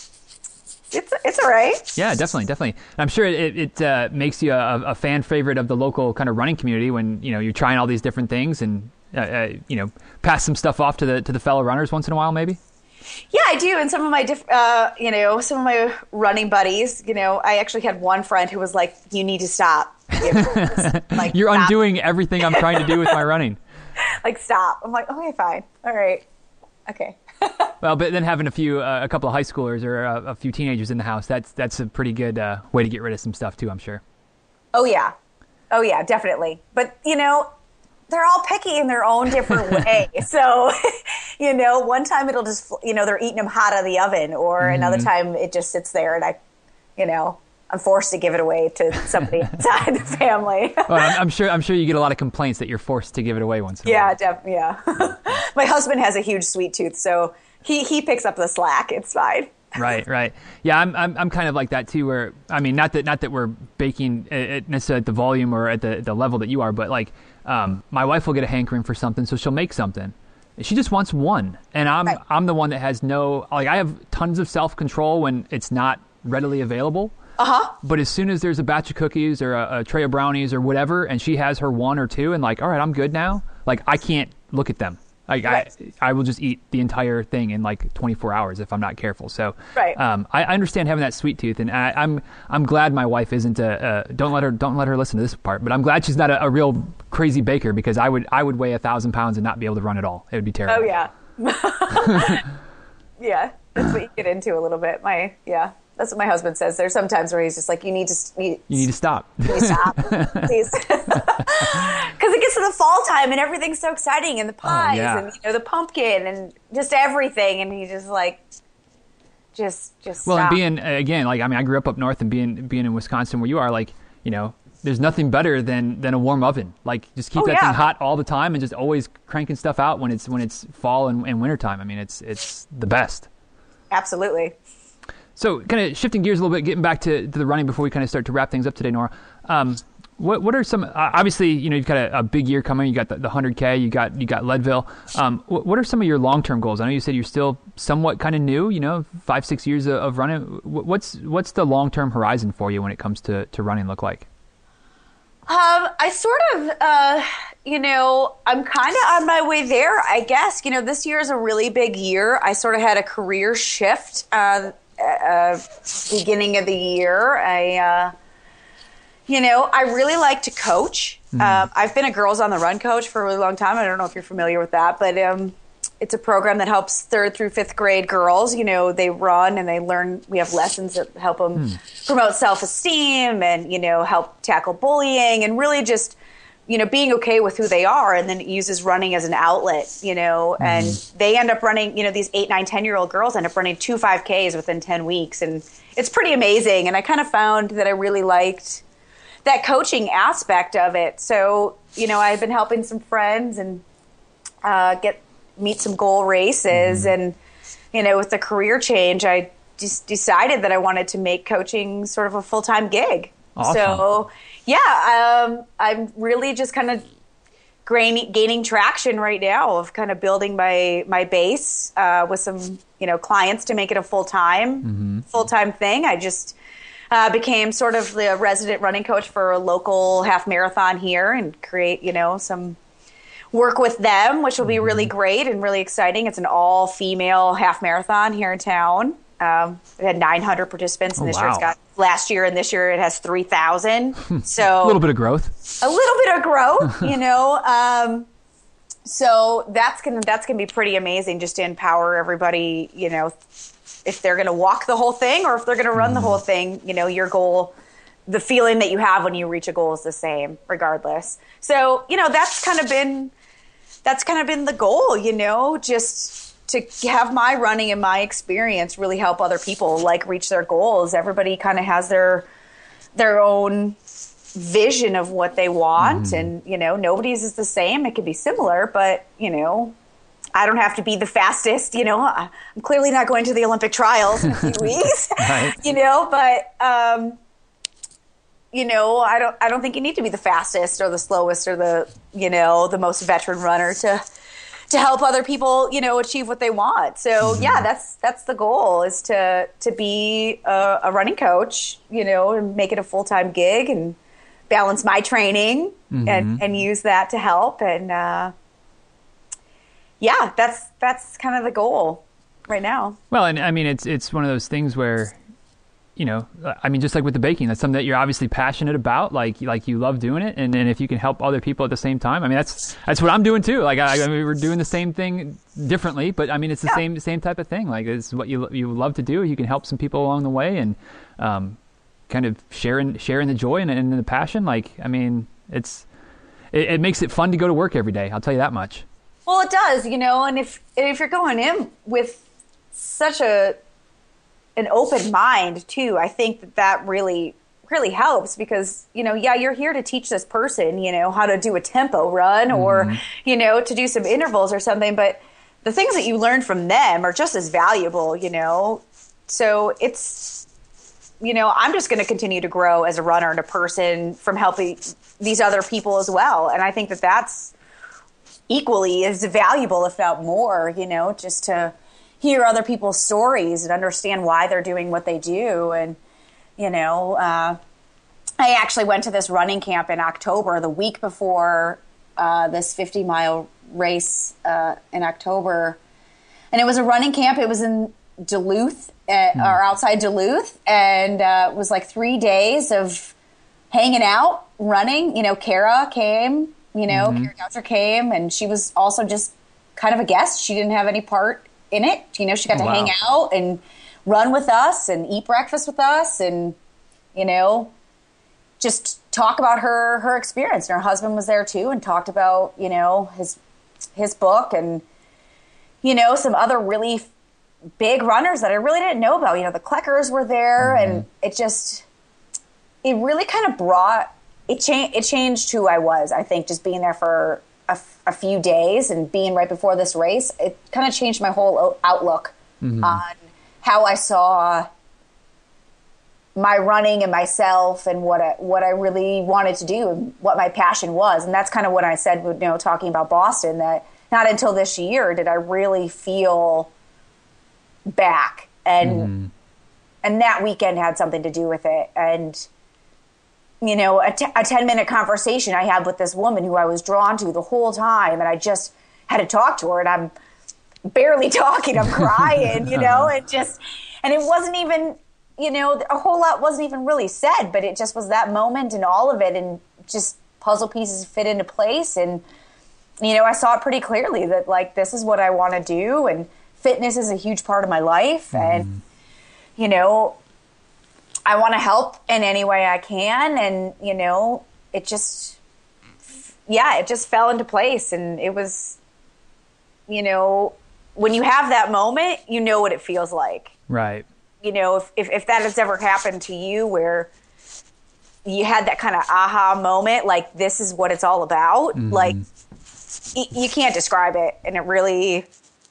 It's it's all right.
Yeah, definitely, definitely. I'm sure it it uh, makes you a, a fan favorite of the local kind of running community when you know you're trying all these different things and uh, uh, you know pass some stuff off to the to the fellow runners once in a while, maybe.
Yeah, I do. And some of my diff- uh, you know some of my running buddies, you know, I actually had one friend who was like, "You need to stop. You know, like
you're
stop.
Undoing everything I'm trying to do with my running."
Like stop. I'm like, okay, fine, all right, okay.
Well, but then having a few, uh, a couple of high schoolers or a, a few teenagers in the house, that's that's a pretty good uh, way to get rid of some stuff too, I'm sure.
Oh yeah, oh yeah, definitely. But you know, they're all picky in their own different way. So, you know, one time it'll just, you know, they're eating them hot out of the oven, or mm-hmm. another time it just sits there, and I, you know, I'm forced to give it away to somebody inside the family.
Well, I'm, I'm sure. I'm sure you get a lot of complaints that you're forced to give it away once in a
yeah,
while.
Def- yeah, yeah. My husband has a huge sweet tooth, so he he picks up the slack. It's fine.
Right, right. Yeah, I'm I'm I'm kind of like that too. Where I mean, not that not that we're baking at necessarily at the volume or at the the level that you are, but like um, my wife will get a hankering for something, so she'll make something. She just wants one, and I'm
right.
I'm the one that has no like I have tons of self control when it's not readily available.
Uh-huh.
But as soon as there's a batch of cookies or a, a tray of brownies or whatever, and she has her one or two and like, all right, I'm good now. Like, I can't look at them. Like, right. I, I will just eat the entire thing in like twenty-four hours if I'm not careful. So,
right.
um, I, I understand having that sweet tooth, and I, I'm I'm glad my wife isn't a, a don't let her don't let her listen to this part. But I'm glad she's not a, a real crazy baker, because I would I would weigh a thousand pounds and not be able to run at all. It would be terrible.
Oh yeah, yeah. That's what you get into a little bit. My yeah. That's what my husband says. There's some times where he's just like, you need to, you,
you need to stop.
You need to stop, please. Because it gets to the fall time and everything's so exciting, and the pies oh, yeah. and, you know, the pumpkin and just everything. And he just like, just, just
Well,
stop.
and being, again, like, I mean, I grew up up north, and being, being in Wisconsin where you are, like, you know, there's nothing better than, than a warm oven. Like, just keep
oh,
that
yeah.
thing hot all the time and just always cranking stuff out when it's, when it's fall and, and winter time. I mean, it's, it's the best.
Absolutely.
So, kind of shifting gears a little bit, getting back to, to the running before we kind of start to wrap things up today, Nora. Um, what what are some? Uh, obviously, you know, you've got a, a big year coming. You got the, the one hundred K. You got you got Leadville. Um, what, what are some of your long term goals? I know you said you're still somewhat kind of new. You know, five six years of, of running. What's what's the long term horizon for you when it comes to, to running look like?
Um, I sort of, uh, you know, I'm kind of on my way there, I guess. You know, this year is a really big year. I sort of had a career shift. Uh, Uh, beginning of the year, I, uh, you know, I really like to coach. Mm. Um, I've been a Girls on the Run coach for a really long time. I don't know if you're familiar with that, but um, it's a program that helps third through fifth grade girls. You know, they run and they learn. We have lessons that help them mm. promote self-esteem and, you know, help tackle bullying and really just, you know, being okay with who they are, and then it uses running as an outlet, you know, mm-hmm. and they end up running, you know, these eight, nine, ten year old girls end up running two five Ks within ten weeks. And it's pretty amazing. And I kind of found that I really liked that coaching aspect of it. So, you know, I've been helping some friends and uh, get, meet some goal races. Mm-hmm. And, you know, with the career change, I just decided that I wanted to make coaching sort of a full-time gig. Awesome. So, yeah, um, I'm really just kind of gaining, gaining traction right now of kind of building my my base uh, with some, you know, clients to make it a full time mm-hmm. full time thing. I just uh, became sort of the resident running coach for a local half marathon here, and create, you know, some work with them, which will be really great and really exciting. It's an all female half marathon here in town. Um, we had nine hundred participants, and
oh,
this
wow.
year it's got last year and this year it has three thousand. So
a little bit of growth,
a little bit of growth, you know. Um, so that's gonna that's gonna be pretty amazing, just to empower everybody. You know, if they're gonna walk the whole thing or if they're gonna run mm. the whole thing. You know, your goal, the feeling that you have when you reach a goal is the same, regardless. So you know, that's kind of been that's kind of been the goal. You know, just to have my running and my experience really help other people like reach their goals. Everybody kind of has their their own vision of what they want, mm. and you know, nobody's is the same. It could be similar, but you know, I don't have to be the fastest. You know, I'm clearly not going to the Olympic trials in a few weeks. Right. You know, but um, you know, I don't I don't think you need to be the fastest or the slowest or the you know the most veteran runner to. to help other people, you know, achieve what they want. So mm-hmm. yeah, that's, that's the goal, is to, to be a, a running coach, you know, and make it a full-time gig and balance my training mm-hmm. and, and use that to help. And, uh, yeah, that's, that's kind of the goal right now.
Well, and I mean, it's, it's one of those things where, you know, I mean, just like with the baking, that's something that you're obviously passionate about. Like, like you love doing it, and then if you can help other people at the same time, I mean, that's that's what I'm doing too. Like, I, I mean, we're doing the same thing differently, but I mean, it's the yeah. same same type of thing. Like, it's what you you love to do. You can help some people along the way, and um, kind of sharing sharing the joy and, and the passion. Like, I mean, it's it, it makes it fun to go to work every day. I'll tell you that much.
Well, it does, you know, and if if you're going in with such a an open mind too, I think that that really, really helps, because, you know, yeah, you're here to teach this person, you know, how to do a tempo run mm-hmm. or, you know, to do some intervals or something, but the things that you learn from them are just as valuable, you know? So it's, you know, I'm just going to continue to grow as a runner and a person from helping these other people as well. And I think that that's equally as valuable, if not more, you know, just to hear other people's stories and understand why they're doing what they do. And, you know, uh, I actually went to this running camp in October, the week before uh, this fifty mile race uh, in October. And it was a running camp. It was in Duluth, uh, mm. or outside Duluth. And uh, it was like three days of hanging out, running. You know, Kara came, you know, mm-hmm. Kara Goucher came, and she was also just kind of a guest. She didn't have any part in it. You know, she got to wow. hang out and run with us and eat breakfast with us and, you know, just talk about her, her experience. And her husband was there too and talked about, you know, his, his book and, you know, some other really big runners that I really didn't know about. You know, the Kleckers were there, mm-hmm. and it just, it really kind of brought, it changed, it changed who I was, I think, just being there for a, a few days and being right before this race. It kind of changed my whole outlook mm-hmm. on how I saw my running and myself and what I, what I really wanted to do and what my passion was. And that's kind of what I said, you know, talking about Boston, that not until this year did I really feel back. And, mm-hmm. and that weekend had something to do with it. And, you know, a, t- a ten minute conversation I had with this woman who I was drawn to the whole time. And I just had to talk to her, and I'm barely talking. I'm crying, you know, and just, and it wasn't even, you know, a whole lot wasn't even really said, but it just was that moment and all of it, and just puzzle pieces fit into place. And, you know, I saw it pretty clearly that, like, this is what I want to do, and fitness is a huge part of my life. Mm. And, you know, I want to help in any way I can. And, you know, it just, yeah, it just fell into place. And it was, you know, when you have that moment, you know what it feels like.
Right.
You know, if, if, if that has ever happened to you, where you had that kind of aha moment, like, this is what it's all about, mm-hmm. like, y- you can't describe it. And it really,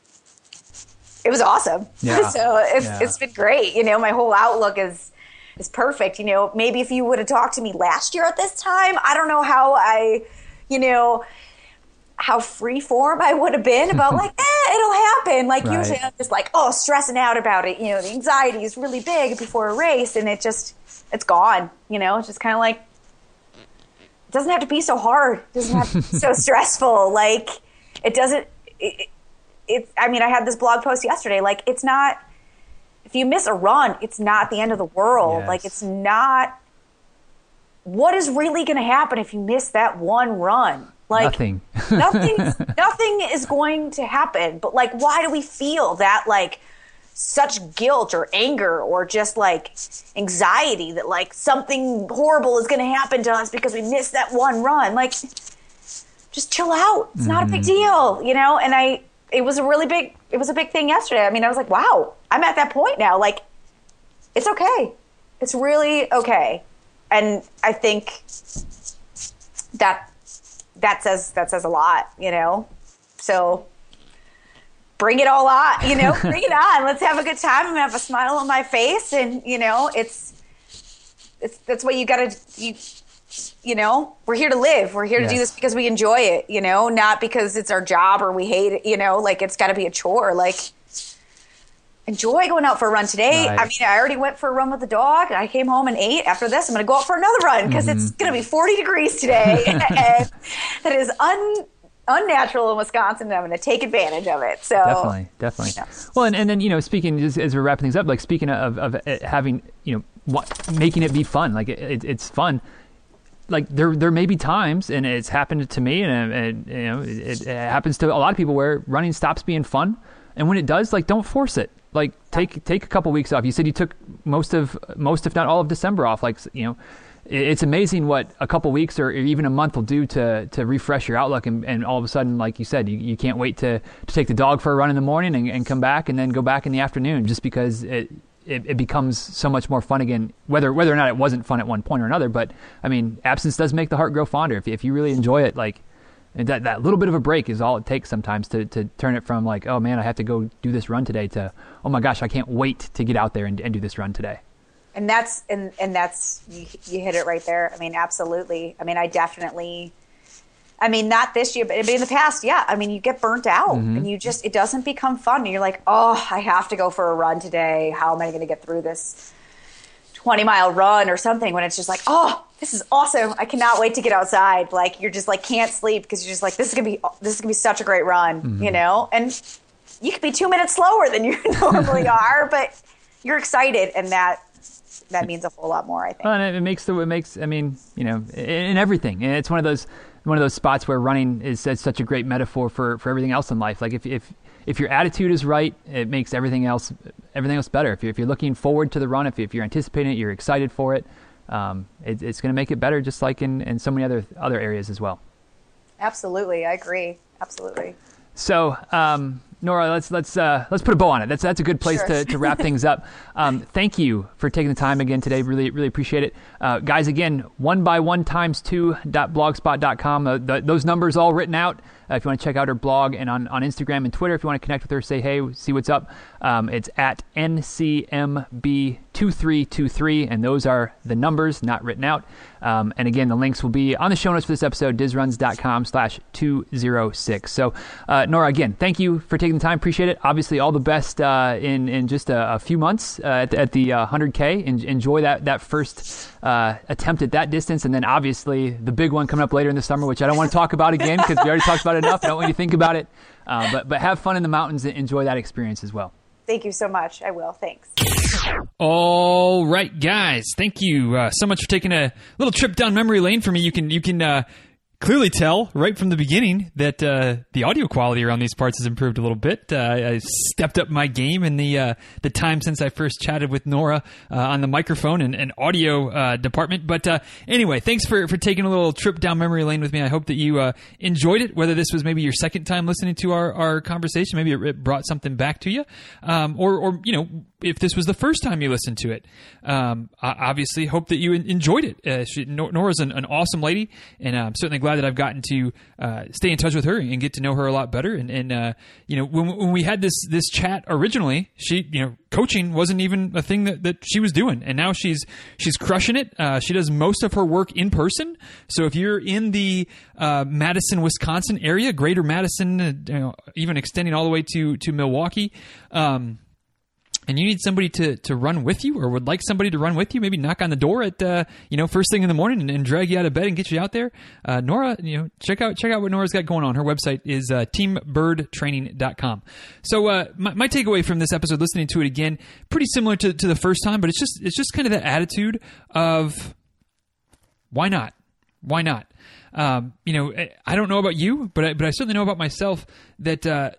it was awesome. Yeah. So it's, yeah. it's been great. You know, my whole outlook is, is perfect. You know, maybe if you would have talked to me last year at this time, I don't know how I, you know, how free form I would have been about, like, eh, it'll happen. Like, right. usually I'm just like, oh, stressing out about it. You know, the anxiety is really big before a race, and it just, it's gone. You know, it's just kind of like, it doesn't have to be so hard. It doesn't have to be so stressful. Like, it doesn't, it, it, I mean, I had this blog post yesterday. Like, it's not, if you miss a run, it's not the end of the world. Yes. Like, it's not, what is really going to happen if you miss that one run? Like,
nothing.
nothing, nothing is going to happen. But, like, why do we feel that, like, such guilt or anger or just, like, anxiety that, like, something horrible is going to happen to us because we missed that one run? Like, just chill out. It's not mm-hmm. a big deal, you know? And I, it was a really big, it was a big thing yesterday. I mean, I was like, wow, I'm at that point now. Like, it's okay. It's really okay. And I think that, that says that says a lot, you know. So bring it all on, you know. Bring it on. Let's have a good time. I'm gonna have a smile on my face, and, you know, it's it's that's what you gotta you you know. We're here to live. We're here to yes. do this because we enjoy it, you know, not because it's our job or we hate it, you know. Like, it's got to be a chore. Like, enjoy going out for a run today. Right. I mean, I already went for a run with the dog. I came home and ate. After this, I'm going to go out for another run because mm-hmm. it's going to be forty degrees today. And that is un, unnatural in Wisconsin, and I'm going to take advantage of it. So
Definitely, definitely. You know. Well, and, and then, you know, speaking, just as we're wrapping things up, like, speaking of, of having, you know, what, making it be fun, like, it, it, it's fun. Like, there there may be times, and it's happened to me, and, and you know, it, it happens to a lot of people, where running stops being fun. And when it does, like, don't force it. Like, take take a couple weeks off. You said you took most of most, if not all, of December off. Like, you know, it's amazing what a couple weeks or even a month will do to to refresh your outlook. And, and all of a sudden, like you said, you, you can't wait to, to take the dog for a run in the morning and, and come back and then go back in the afternoon, just because it, it it becomes so much more fun again. Whether whether or not it wasn't fun at one point or another, but I mean, absence does make the heart grow fonder. If if you really enjoy it, like. And that, that little bit of a break is all it takes sometimes to, to turn it from, like, oh man, I have to go do this run today, to, oh my gosh, I can't wait to get out there and, and do this run today.
And that's, and, and that's, you, you hit it right there. I mean, absolutely. I mean, I definitely, I mean, not this year, but in the past, yeah. I mean, you get burnt out mm-hmm. and you just, it doesn't become fun. And you're like, oh, I have to go for a run today. How am I going to get through this twenty mile run or something, when it's just like, oh, this is awesome. I cannot wait to get outside. Like, you're just like, can't sleep because you're just like, this is going to be, this is going to be such a great run, mm-hmm. you know? And you could be two minutes slower than you normally are, but you're excited. And that, that means a whole lot more, I think.
Well, and it makes the, it makes, I mean, you know, in, in everything. And it's one of those, one of those spots where running is, is such a great metaphor for, for everything else in life. Like if, if, if your attitude is right, it makes everything else, everything else better. If you're, if you're looking forward to the run, if, if you're anticipating it, you're excited for it, um, it it's going to make it better, just like in, in so many other, other areas as well.
Absolutely. I agree. Absolutely.
So, um, Nora, let's let's uh, let's put a bow on it. That's that's a good place
sure.
to, to wrap things up. Um, thank you for taking the time again today. Really really appreciate it, uh, guys. Again, one by one times two dot blogspot dot com. Uh, the, those numbers all written out. Uh, if you want to check out her blog, and on, on Instagram and Twitter, if you want to connect with her, say hey, see what's up. Um, it's at N C M B two three two three, and those are the numbers, not written out. Um, and again, the links will be on the show notes for this episode, dizruns dot com slash two oh six. So, uh, Nora, again, thank you for taking the time. Appreciate it. Obviously, all the best uh, in in just a, a few months uh, at, at the uh, one hundred K. En- enjoy that that first uh, attempt at that distance, and then obviously the big one coming up later in the summer, which I don't want to talk about again because we already talked about it enough. I don't want you to think about it, uh, but but have fun in the mountains and enjoy that experience as well.
Thank you so much. I will. Thanks.
All right, guys. Thank you uh, so much for taking a little trip down memory lane for me. You can you can uh, clearly tell right from the beginning that uh, the audio quality around these parts has improved a little bit. Uh, I stepped up my game in the uh, the time since I first chatted with Nora uh, on the microphone and, and audio uh, department. But uh, anyway, thanks for, for taking a little trip down memory lane with me. I hope that you uh, enjoyed it, whether this was maybe your second time listening to our, our conversation. Maybe it, it brought something back to you. Um, or, or, you know, if this was the first time you listened to it. Um, I obviously hope that you enjoyed it. Uh, she, Nora's an, an awesome lady, and I'm certainly glad that I've gotten to uh, stay in touch with her and get to know her a lot better. And, and uh, you know, when, when we had this this chat originally, she, you know, coaching wasn't even a thing that, that she was doing, and now she's she's crushing it. Uh, she does most of her work in person. So if you're in the uh, Madison, Wisconsin area, Greater Madison, uh, you know, even extending all the way to to Milwaukee. Um, And you need somebody to, to run with you, or would like somebody to run with you, maybe knock on the door at uh, you know first thing in the morning and, and drag you out of bed and get you out there. Uh, Nora, you know check out check out what Nora's got going on. Her website is uh, team bird training dot com. So uh, my, my takeaway from this episode, listening to it again, pretty similar to, to the first time, but it's just it's just kind of that attitude of why not, why not. Um, you know, I don't know about you, but I, but I certainly know about myself that uh,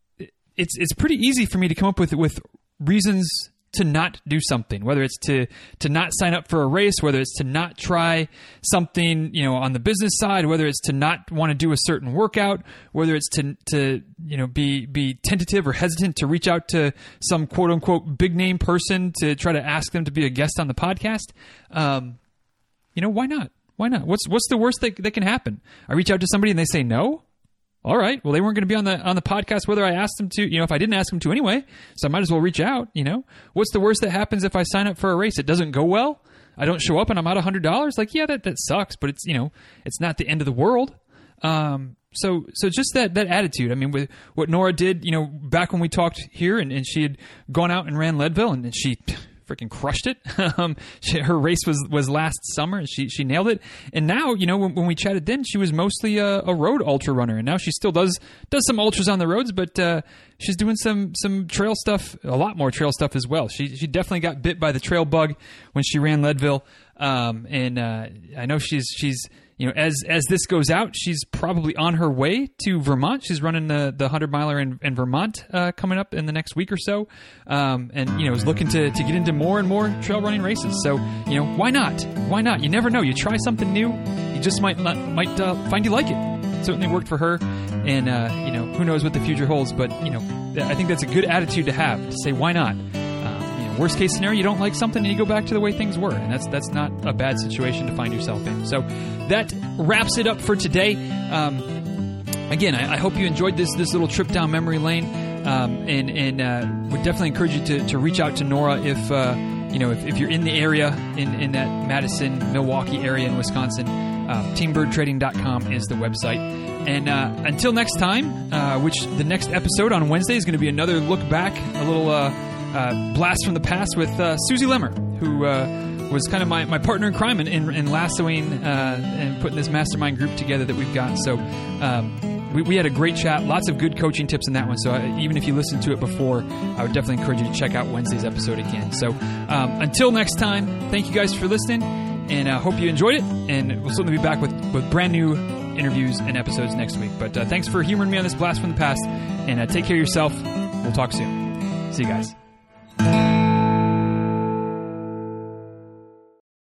it's it's pretty easy for me to come up with with reasons to not do something, whether it's to to not sign up for a race, whether it's to not try something, you know, on the business side, whether it's to not want to do a certain workout, whether it's to to you know be be tentative or hesitant to reach out to some quote unquote big name person to try to ask them to be a guest on the podcast. Um, you know, why not? Why not? What's what's the worst that that can happen? I reach out to somebody and they say no. All right. Well, they weren't going to be on the on the podcast whether I asked them to, you know, if I didn't ask them to anyway. So I might as well reach out, you know. What's the worst that happens if I sign up for a race? It doesn't go well. I don't show up and I'm out one hundred dollars. Like, yeah, that, that sucks, but it's, you know, it's not the end of the world. Um, so so just that that attitude. I mean, with what Nora did, you know, back when we talked here and, and she had gone out and ran Leadville and, and she freaking crushed it. um, she, her race was, was last summer and she, she nailed it. And now, you know, when, when we chatted then, she was mostly a, a road ultra runner. And now she still does, does some ultras on the roads, but, uh, she's doing some, some trail stuff, a lot more trail stuff as well. She, she definitely got bit by the trail bug when she ran Leadville. Um, and, uh, I know she's, she's, you know, as as this goes out, she's probably on her way to Vermont. She's running the the hundred miler in, in Vermont uh, coming up in the next week or so, um, and you know is looking to, to get into more and more trail running races. So you know why not? Why not? You never know. You try something new, you just might not, might uh, find you like it. Certainly worked for her, and uh, you know who knows what the future holds. But you know I think that's a good attitude to have, to say why not. Worst case scenario, you don't like something and you go back to the way things were. And that's that's not a bad situation to find yourself in. So that wraps it up for today. Um, again, I, I hope you enjoyed this this little trip down memory lane. Um, and and uh, would definitely encourage you to, to reach out to Nora if uh, you know if, if you're in the area, in, in that Madison, Milwaukee area in Wisconsin. Um, team bird trading dot com is the website. And uh, until next time, uh, which the next episode on Wednesday is going to be another look back, a little uh, uh, blast from the past with uh, Susie Lemmer, who uh, was kind of my, my partner in crime in, in, in lassoing uh, and putting this mastermind group together that we've got. So um, we, we had a great chat, lots of good coaching tips in that one. So I, even if you listened to it before, I would definitely encourage you to check out Wednesday's episode again. So um, until next time, thank you guys for listening, and I uh, hope you enjoyed it. And we'll certainly be back with, with brand new interviews and episodes next week. But uh, thanks for humoring me on this blast from the past, and uh, take care of yourself. We'll talk soon. See you guys.